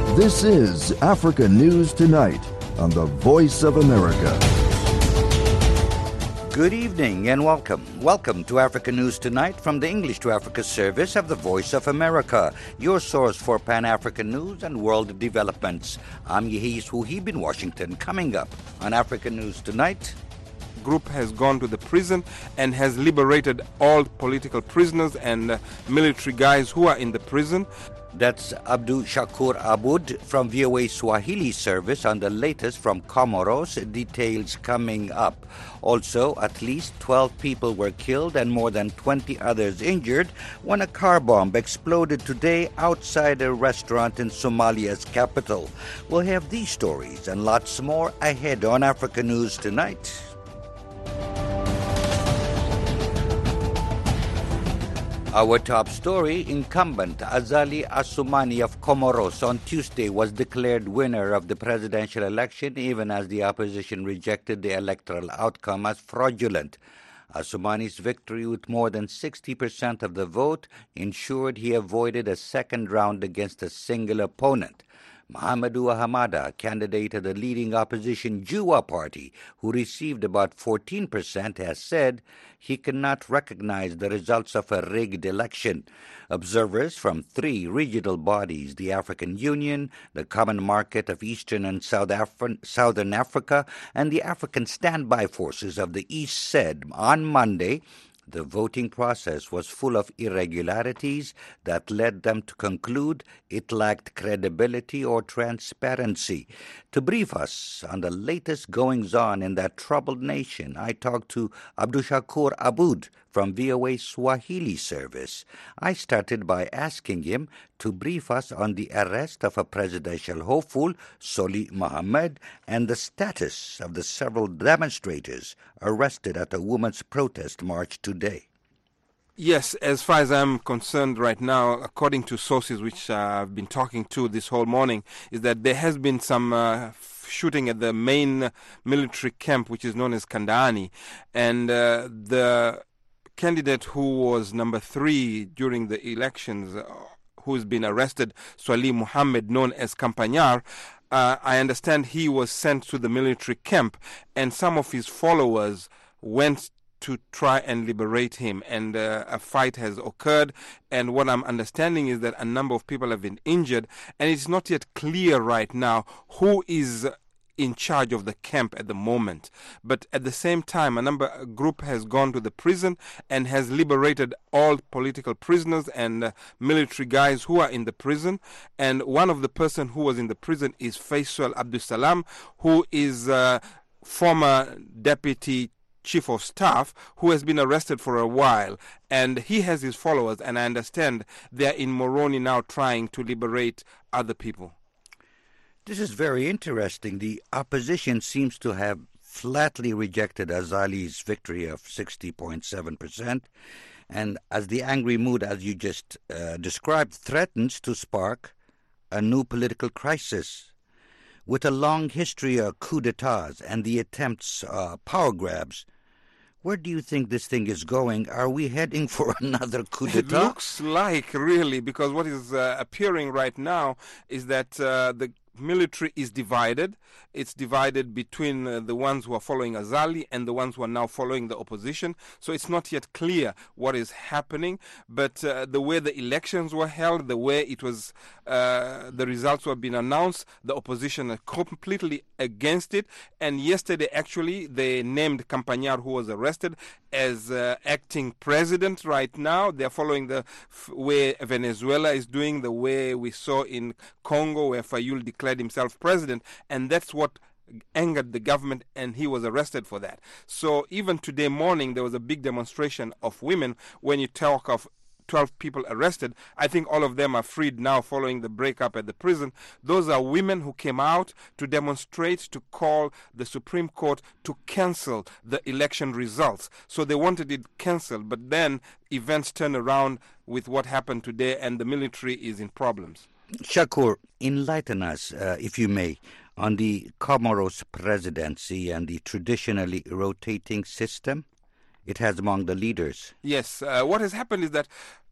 This is Africa News Tonight on the Voice of America. Good evening and welcome. Welcome to Africa News Tonight from the English to Africa service of the Voice of America, your source for Pan-African news and world developments. I'm Yehis Wuhib in Washington. Coming up on Africa News Tonight, group has gone to the prison and has liberated all political prisoners and military guys who are in the prison. That's Abdu Shakur Aboud from VOA Swahili service on the latest from Comoros. Details coming up. Also, at least 12 people were killed and more than 20 others injured when a car bomb exploded today outside a restaurant in Somalia's capital. We'll have these stories and lots more ahead on Africa News Tonight. Our top story, incumbent Azali Assoumani of Comoros on Tuesday was declared winner of the presidential election even as the opposition rejected the electoral outcome as fraudulent. Assoumani's victory with more than 60% of the vote ensured he avoided a second round against a single opponent. Mahamadou Ahmada, candidate of the leading opposition Jua party, who received about 14%, has said he cannot recognize the results of a rigged election. Observers from three regional bodies, the African Union, the Common Market of Eastern and Southern Africa, and the African Standby Forces of the East said on Monday the voting process was full of irregularities that led them to conclude it lacked credibility or transparency. To brief us on the latest goings-on in that troubled nation, I talked to Abdu Shakur Aboud from VOA Swahili service. I started by asking him to brief us on the arrest of a presidential hopeful, Soli Mohammed, and the status of the several demonstrators arrested at a women's protest march today. Yes, as far as I'm concerned right now, according to sources which I've been talking to this whole morning, is that there has been some shooting at the main military camp, which is known as Kandani, and the candidate who was number 3 during the elections, who's been arrested, Swali Mohammed, known as Campagnard, I understand he was sent to the military camp, and some of his followers went to try and liberate him, and a fight has occurred, and what I'm understanding is that a number of people have been injured, and it's not yet clear right now who is in charge of the camp at the moment. But at the same time, a group has gone to the prison and has liberated all political prisoners and military guys who are in the prison. And one of the person who was in the prison is Faisal Abdulsalam, who is former deputy chief of staff who has been arrested for a while, and he has his followers, and I understand they're in Moroni now trying to liberate other people. This is very interesting. The opposition seems to have flatly rejected Azali's victory of 60.7%, and as the angry mood, as you just described, threatens to spark a new political crisis. With a long history of coups d'etats and the attempts, power grabs, where do you think this thing is going? Are we heading for another coup d'etat? It looks like, really, because what is appearing right now is that the military is divided. It's divided between the ones who are following Azali and the ones who are now following the opposition. So it's not yet clear what is happening. But the way the elections were held, the way it was, the results were being announced, the opposition are completely against it. And yesterday, actually, they named Campagnard, who was arrested, as acting president right now. They're following the way Venezuela is doing, the way we saw in Congo, where Fayul declared himself president, and that's what angered the government, and he was arrested for that. So even today morning, there was a big demonstration of women. When you talk of 12 people arrested, I think all of them are freed now following the breakup at the prison. Those are women who came out to demonstrate, to call the Supreme Court to cancel the election results. So they wanted it cancelled, but then events turned around with what happened today, and the military is in problems. Shakur, enlighten us, if you may, on the Comoros presidency and the traditionally rotating system it has among the leaders. Yes, what has happened is that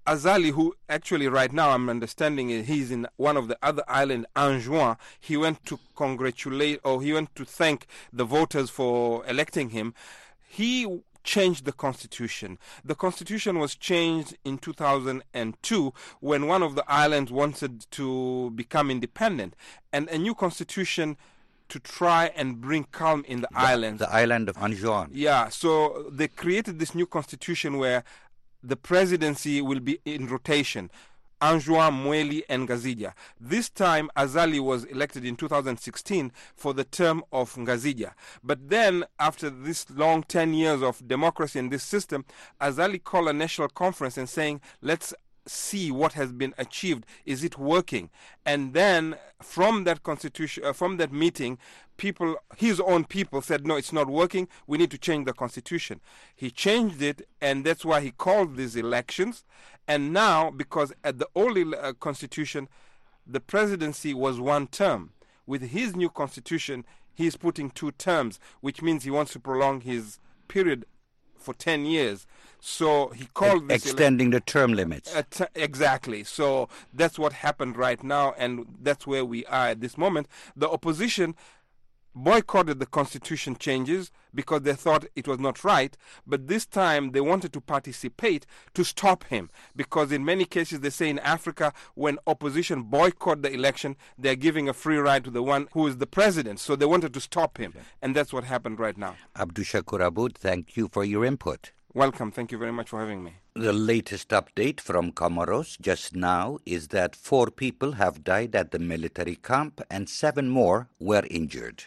Azali, who actually right now I'm understanding he's in one of the other islands, Anjouan, he went to thank the voters for electing him. He changed the constitution. The constitution was changed in 2002 when one of the islands wanted to become independent, and a new constitution to try and bring calm in the islands. The island of Anjouan. Yeah, so they created this new constitution where the presidency will be in rotation. Anjouan, Mweli, and Ngazija. This time, Azali was elected in 2016 for the term of Ngazija. But then, after this long 10 years of democracy in this system, Azali called a national conference and saying, let's see what has been achieved. Is it working? And then from that meeting, his own people said, no, it's not working. We need to change the constitution. He changed it, and that's why he called these elections. And now, because at the old constitution, the presidency was one term. With his new constitution, he's putting 2 terms, which means he wants to prolong his period for 10 years. So he called this extending the term limits. Exactly. So that's what happened right now, and that's where we are at this moment. The opposition boycotted the constitution changes because they thought it was not right, but this time they wanted to participate to stop him, because in many cases they say in Africa when opposition boycott the election, they're giving a free ride to the one who is the president, so they wanted to stop him, and that's what happened right now. Abdul Shakur Aboud, thank you for your input. Welcome. Thank you very much for having me. The latest update from Comoros just now is that 4 people have died at the military camp and 7 more were injured.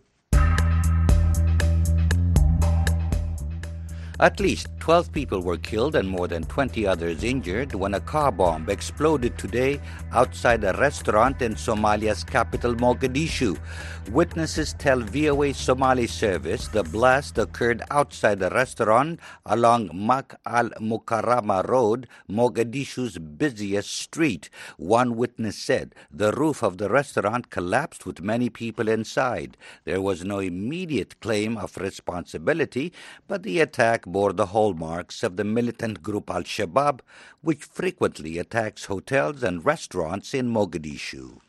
At least 12 people were killed and more than 20 others injured when a car bomb exploded today outside a restaurant in Somalia's capital, Mogadishu. Witnesses tell VOA Somali service the blast occurred outside the restaurant along Mak al-Mukarrama Road, Mogadishu's busiest street. One witness said the roof of the restaurant collapsed with many people inside. There was no immediate claim of responsibility, but the attack bore the hallmarks of the militant group Al-Shabaab, which frequently attacks hotels and restaurants in Mogadishu.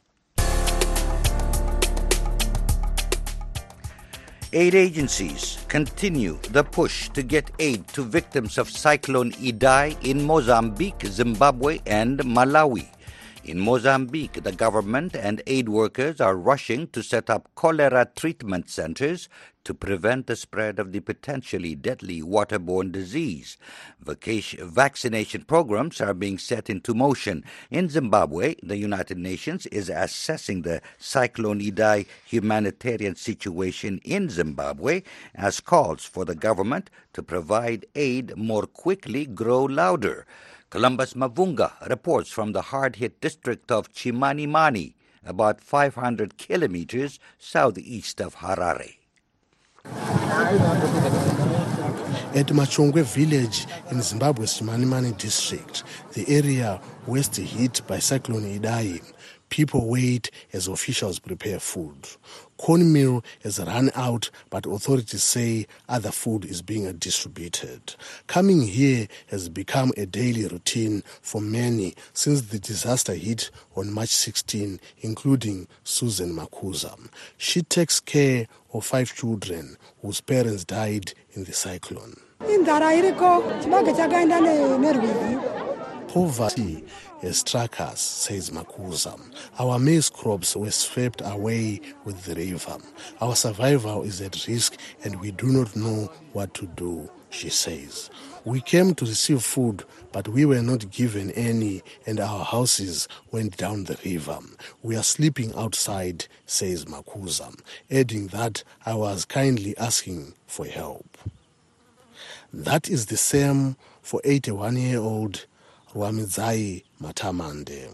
Aid agencies continue the push to get aid to victims of Cyclone Idai in Mozambique, Zimbabwe, and Malawi. In Mozambique, the government and aid workers are rushing to set up cholera treatment centers to prevent the spread of the potentially deadly waterborne disease. Vaccination programs are being set into motion. In Zimbabwe, the United Nations is assessing the Cyclone Idai humanitarian situation in Zimbabwe as calls for the government to provide aid more quickly grow louder. Columbus Mavunga reports from the hard-hit district of Chimanimani, about 500 kilometers southeast of Harare. At Machongwe village in Zimbabwe's Chimanimani district, the area worst hit by Cyclone Idai, people wait as officials prepare food. Cornmeal has run out, but authorities say other food is being distributed. Coming here has become a daily routine for many since the disaster hit on March 16, including Susan Makuza. She takes care of 5 children whose parents died in the cyclone. Poverty has struck us, says Makuza. Our maize crops were swept away with the river. Our survival is at risk and we do not know what to do, she says. We came to receive food, but we were not given any and our houses went down the river. We are sleeping outside, says Makuza, adding that I was kindly asking for help. That is the same for 81-year-old Rwamidzai Matamande.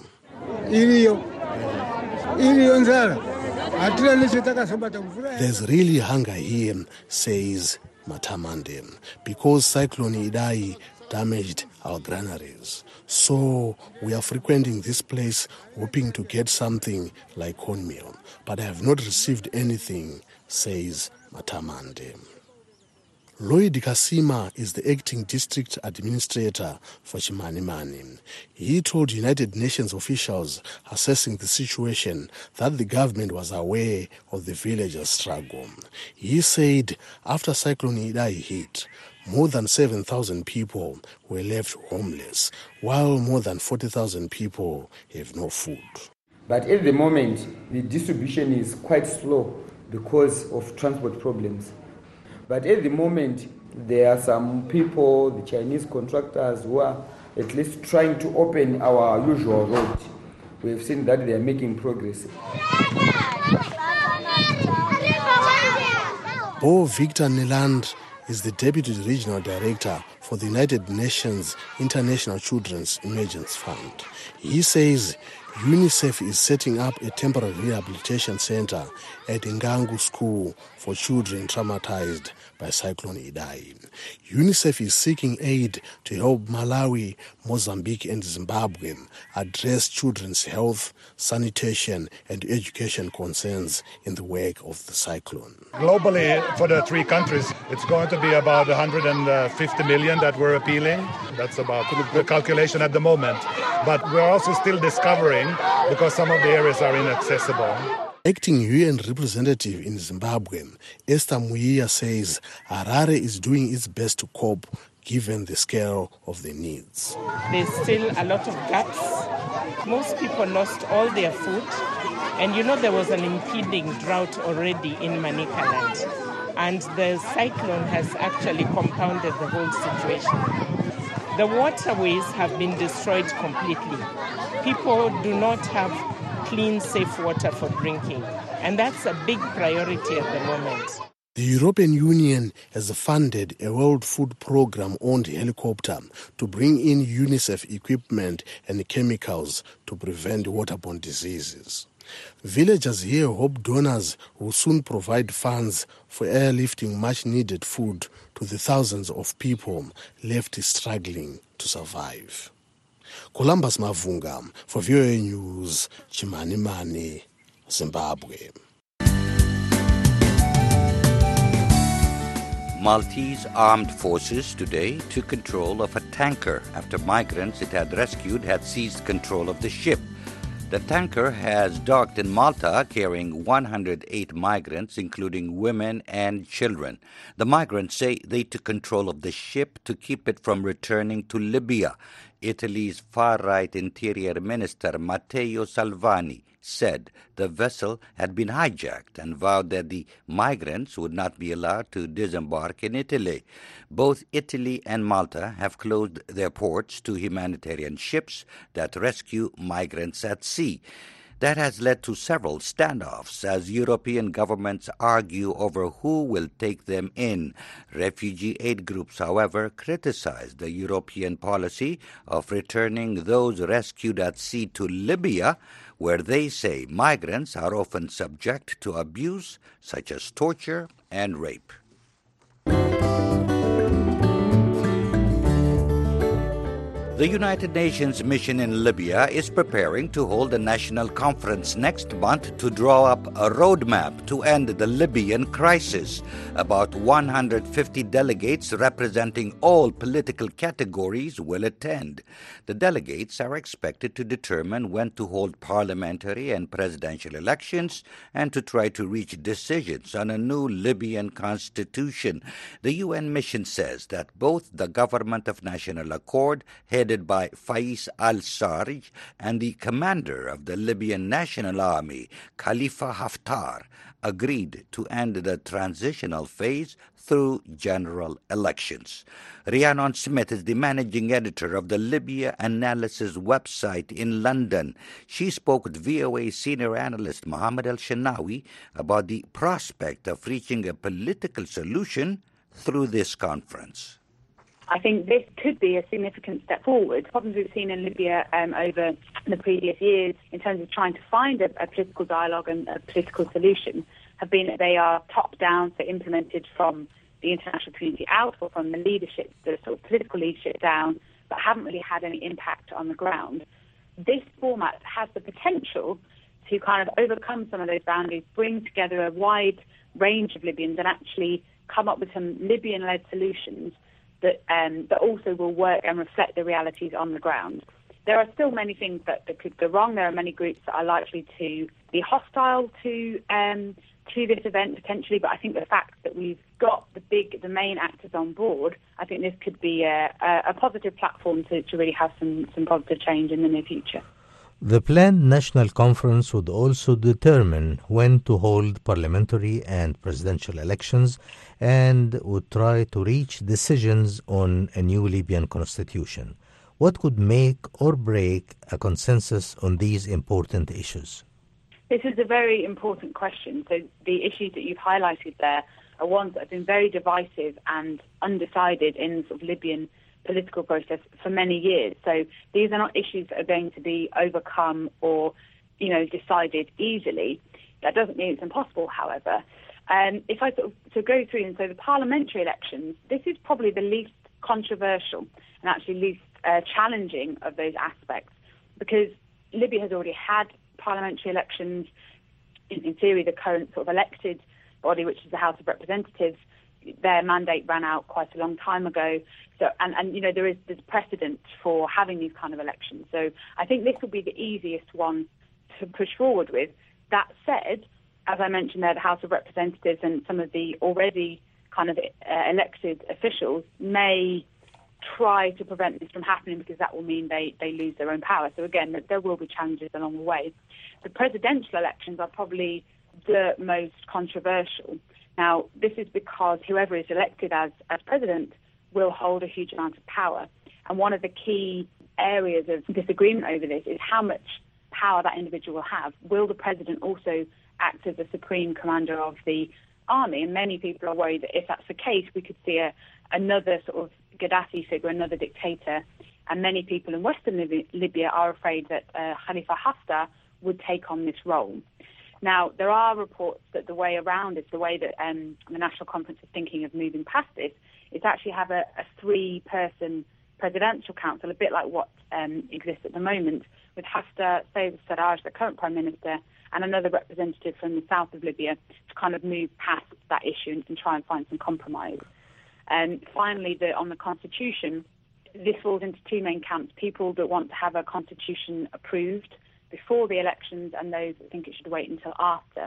There's really hunger here, says Matamande, because Cyclone Idai damaged our granaries. So we are frequenting this place hoping to get something like cornmeal, but I have not received anything, says Matamande. Lloyd Kasima is the acting district administrator for Chimanimani. He told United Nations officials assessing the situation that the government was aware of the villagers' struggle. He said after Cyclone Idai hit, more than 7,000 people were left homeless, while more than 40,000 people have no food. But at the moment, the distribution is quite slow because of transport problems. But at the moment, there are some people, the Chinese contractors, who are at least trying to open our usual road. We've seen that they are making progress. Bo Victor Neland is the Deputy Regional Director for the United Nations International Children's Emergency Fund. He says UNICEF is setting up a temporary rehabilitation center at Ngangu School for children traumatized by Cyclone Idai. UNICEF is seeking aid to help Malawi, Mozambique and Zimbabwe address children's health, sanitation and education concerns in the wake of the cyclone. Globally, for the three countries, it's going to be about 150 million that we're appealing. That's about the calculation at the moment. But we're also still discovering because some of the areas are inaccessible. Acting UN representative in Zimbabwe, Esther Muia, says Harare is doing its best to cope given the scale of the needs. There's still a lot of gaps. Most people lost all their food. And there was an impending drought already in Manicaland. And the cyclone has actually compounded the whole situation. The waterways have been destroyed completely. People do not have clean, safe water for drinking. And that's a big priority at the moment. The European Union has funded a World Food Programme-owned helicopter to bring in UNICEF equipment and chemicals to prevent waterborne diseases. Villagers here hope donors will soon provide funds for airlifting much-needed food to the thousands of people left struggling to survive. Columbus Mavunga for VOA News, Chimanimani, Zimbabwe. Maltese armed forces today took control of a tanker after migrants it had rescued had seized control of the ship. The tanker has docked in Malta carrying 108 migrants, including women and children. The migrants say they took control of the ship to keep it from returning to Libya. Italy's far-right Interior Minister Matteo Salvini said the vessel had been hijacked and vowed that the migrants would not be allowed to disembark in Italy. Both Italy and Malta have closed their ports to humanitarian ships that rescue migrants at sea. That has led to several standoffs as European governments argue over who will take them in. Refugee aid groups, however, criticize the European policy of returning those rescued at sea to Libya, where they say migrants are often subject to abuse such as torture and rape. The United Nations mission in Libya is preparing to hold a national conference next month to draw up a roadmap to end the Libyan crisis. About 150 delegates representing all political categories will attend. The delegates are expected to determine when to hold parliamentary and presidential elections and to try to reach decisions on a new Libyan constitution. The UN mission says that both the Government of National Accord, headed by Faiz al-Sarraj, and the commander of the Libyan National Army, Khalifa Haftar, agreed to end the transitional phase through general elections. Rhiannon Smith is the managing editor of the Libya Analysis website in London. She spoke with VOA senior analyst Mohammed El-Shenawi about the prospect of reaching a political solution through this conference. I think this could be a significant step forward. Problems we've seen in Libya over the previous years in terms of trying to find a political dialogue and a political solution have been that they are top-down, so implemented from the international community out or from the leadership, the sort of political leadership down, but haven't really had any impact on the ground. This format has the potential to kind of overcome some of those boundaries, bring together a wide range of Libyans and actually come up with some Libyan-led solutions that also will work and reflect the realities on the ground. There are still many things that could go wrong. There are many groups that are likely to be hostile to this event potentially, but I think the fact that we've got the main actors on board, I think this could be a positive platform to really have some positive change in the near future. The planned national conference would also determine when to hold parliamentary and presidential elections and would try to reach decisions on a new Libyan constitution. What could make or break a consensus on these important issues? This is a very important question. So the issues that you've highlighted there are ones that have been very divisive and undecided in the sort of Libyan political process for many years. So these are not issues that are going to be overcome or, decided easily. That doesn't mean it's impossible, however. If I sort of go through and so the parliamentary elections, this is probably the least controversial and actually least challenging of those aspects, because Libya has already had parliamentary elections. In theory, the current sort of elected body, which is the House of Representatives, their mandate ran out quite a long time ago. So, there's precedent for having these kind of elections. So I think this will be the easiest one to push forward with. That said, as I mentioned there, the House of Representatives and some of the already kind of elected officials may try to prevent this from happening, because that will mean they lose their own power. So again, there will be challenges along the way. The presidential elections are probably the most controversial. Now, this is because whoever is elected as president will hold a huge amount of power. And one of the key areas of disagreement over this is how much power that individual will have. Will the president also act as the supreme commander of the army? And many people are worried that if that's the case, we could see another sort of Gaddafi figure, another dictator. And many people in Western Libya are afraid that Khalifa Haftar would take on this role. Now, there are reports that the way around it, the way that the National Conference is thinking of moving past this, is actually have a three-person presidential council, a bit like what exists at the moment, with Haftar, Sayed Sarraj, the current Prime Minister, and another representative from the south of Libya to kind of move past that issue and try and find some compromise. And finally, on the constitution, this falls into two main camps: people that want to have a constitution approved before the elections and those that think it should wait until after.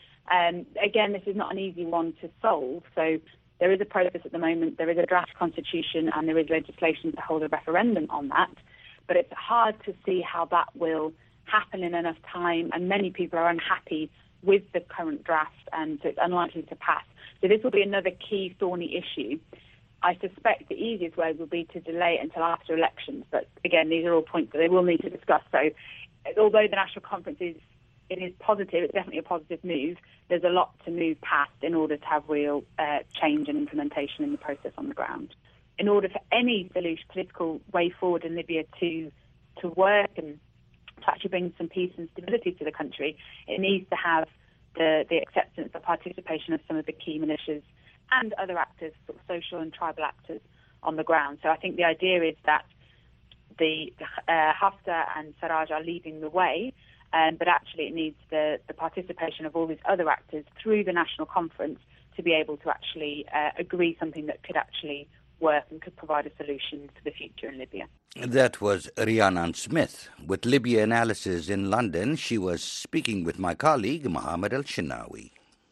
Again, this is not an easy one to solve. So there is a process at the moment. There is a draft constitution and there is legislation to hold a referendum on that. But it's hard to see how that will happen in enough time, and many people are unhappy with the current draft, and so it's unlikely to pass. So this will be another key thorny issue. I suspect the easiest way will be to delay it until after elections. But again, these are all points that they will need to discuss. So although the National Conference is positive, it's definitely a positive move, there's a lot to move past in order to have real change and implementation in the process on the ground. In order for any political way forward in Libya to work and to actually bring some peace and stability to the country, it needs to have the acceptance, the participation of some of the key militias and other actors, sort of social and tribal actors on the ground. So I think the idea is that the Haftar and Sarraj are leading the way, but actually it needs the participation of all these other actors through the National Conference to be able to actually agree something that could actually work and could provide a solution for the future in Libya. That was Rhiannon Smith with Libya Analysis in London. She was speaking with my colleague, Mohammed Al-Shinawi.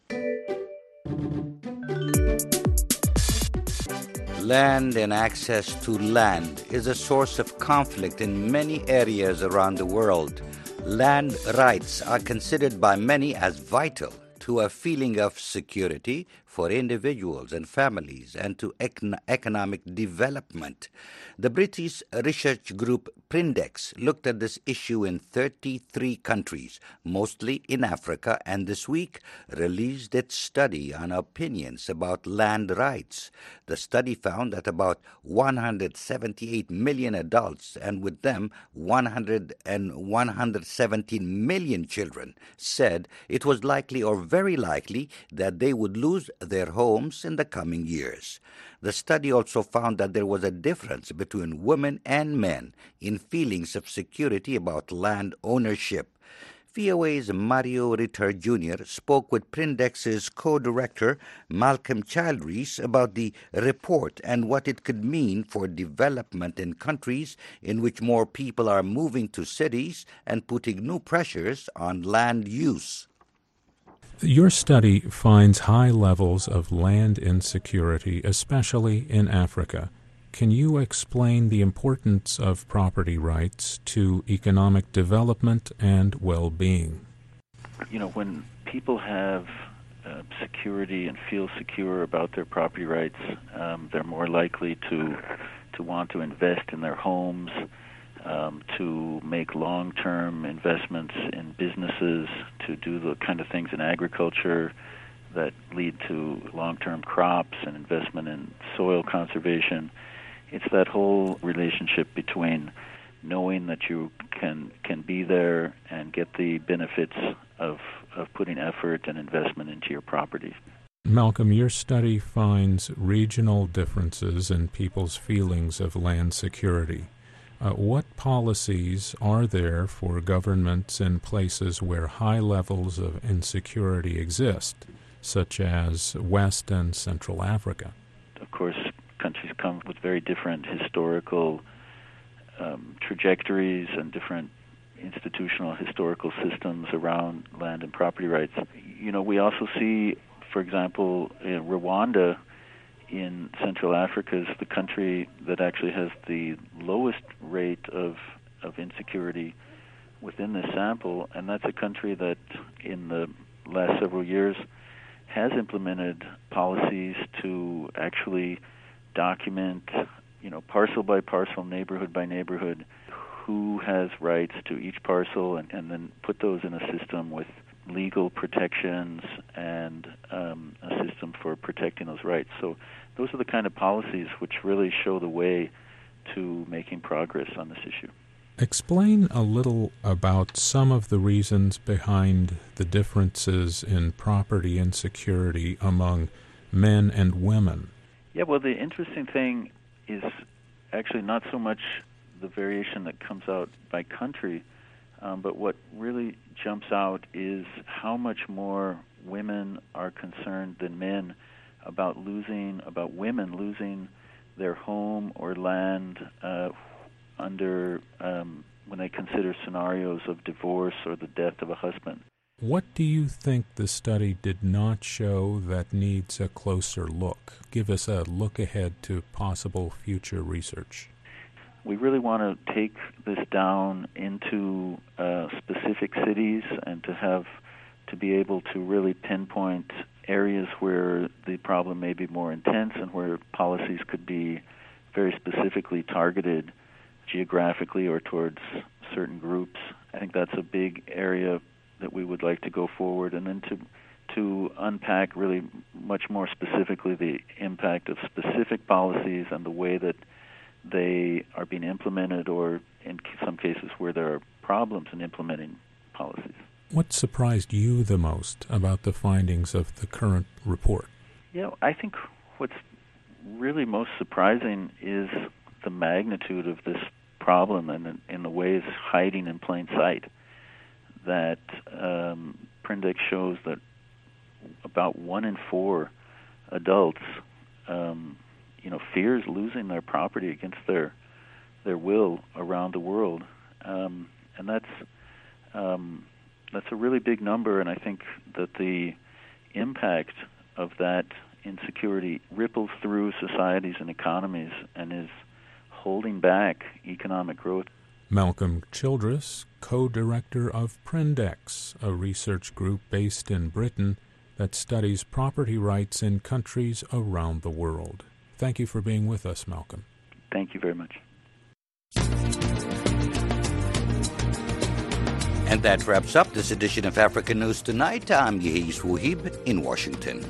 Land and access to land is a source of conflict in many areas around the world. Land rights are considered by many as vital to a feeling of security for individuals and families and to economic development. The British research group Prindex looked at this issue in 33 countries, mostly in Africa, and this week released its study on opinions about land rights. The study found that about 178 million adults, and with them 117 million children, said it was likely or very likely that they would lose their homes in the coming years. The study also found that there was a difference between women and men in feelings of security about land ownership. VOA's Mario Ritter Jr. spoke with Prindex's co-director Malcolm Childress about the report and what it could mean for development in countries in which more people are moving to cities and putting new pressures on land use. Your study finds high levels of land insecurity, especially in Africa. Can you explain the importance of property rights to economic development and well-being? You know, when people have security and feel secure about their property rights, they're more likely to want to invest in their homes, to make long-term investments in businesses, to do the kind of things in agriculture that lead to long-term crops and investment in soil conservation. It's that whole relationship between knowing that you can be there and get the benefits of putting effort and investment into your property. Malcolm, your study finds regional differences in people's feelings of land security. What policies are there for governments in places where high levels of insecurity exist, such as West and Central Africa? Of course, countries come with very different historical trajectories and different institutional historical systems around land and property rights. You know, we also see, for example, Rwanda in Central Africa is the country that actually has the lowest rate of insecurity within this sample, and that's a country that in the last several years has implemented policies to actually document, you know, parcel by parcel, neighborhood by neighborhood, who has rights to each parcel, and then put those in a system with legal protections and a system for protecting those rights. So those are the kind of policies which really show the way to making progress on this issue. Explain a little about some of the reasons behind the differences in property insecurity among men and women. Yeah, well, the interesting thing is actually not so much the variation that comes out by country, but what really jumps out is how much more women are concerned than men about women losing their home or land under when they consider scenarios of divorce or the death of a husband. What do you think the study did not show that needs a closer look? Give us a look ahead to possible future research. We really want to take this down into specific cities and to be able to really pinpoint areas where the problem may be more intense and where policies could be very specifically targeted geographically or towards certain groups. I think that's a big area that we would like to go forward, and then to unpack really much more specifically the impact of specific policies and the way that they are being implemented, or in some cases where there are problems in implementing policies. What surprised you the most about the findings of the current report? Yeah, I think what's really most surprising is the magnitude of this problem and in the way it's hiding in plain sight. That Prindex shows that about 1 in 4 adults fears losing their property against their will around the world, and that's a really big number. And I think that the impact of that insecurity ripples through societies and economies and is holding back economic growth. Malcolm Childress, co-director of Prindex, a research group based in Britain that studies property rights in countries around the world. Thank you for being with us, Malcolm. Thank you very much. And that wraps up this edition of African News Tonight. I'm Yehis Wuhib in Washington.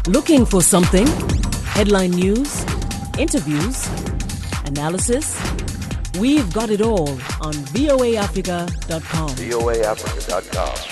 Looking for something? Headline news, interviews, analysis? We've got it all on voaafrica.com. voaafrica.com.